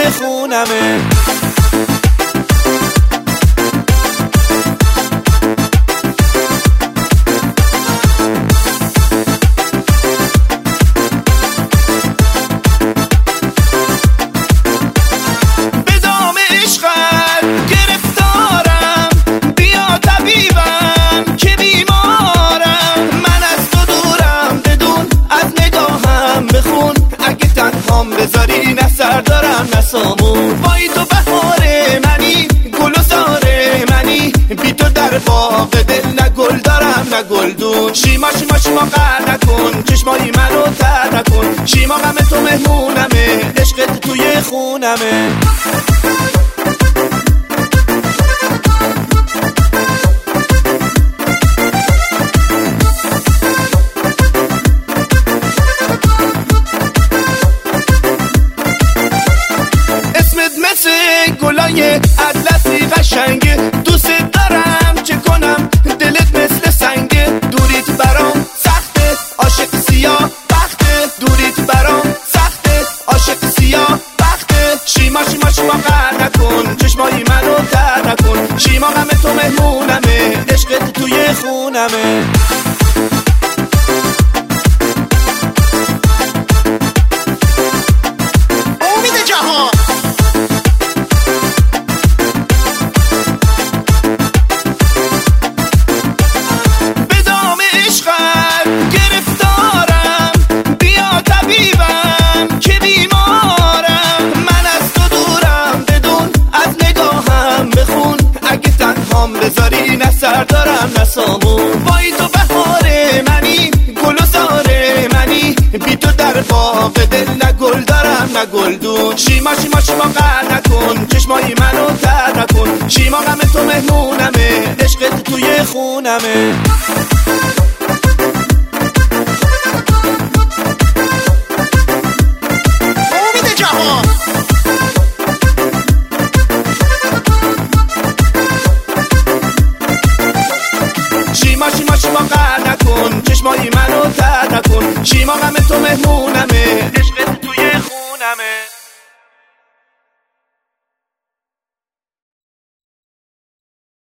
خونمه. بذاری نه سر دارم نه سامون، وای تو بهار منی گل و زار منی، بی تو در باغ دل نه گل دارم نه گلدون. شیما شیما شیما قهر نکن، چشمای منو تر نکن، شیما غم تو مهمونمه، عشقت توی خونمه. گلای اطلسی قشنگه، دوست دارم چه کنم دلت مثل سنگه، دوریت برام سخته عاشق سیاه بخته، دوریت برام سخته عاشق سیاه بخته. شیما شیما شیما قهر نکن، چشمای منو تر نکن، شیما غم تو مهمونمه، عشقت توی خونمه. امید جهان بذاری نه سر دارم نه سامون، وای تو بهار منی گل و زار منی، بی تو در باغ دل نه گل دارم نه گلدون. شیما شیما شیما قهر نکن، چشمای منو تر نکن، شیما غم تو مهمونمه، عشقت توی خونمه. امید جهان شیما شیما شیما قهر نکن، چشمای منو تر نکن، شیما غم تو مهمونم،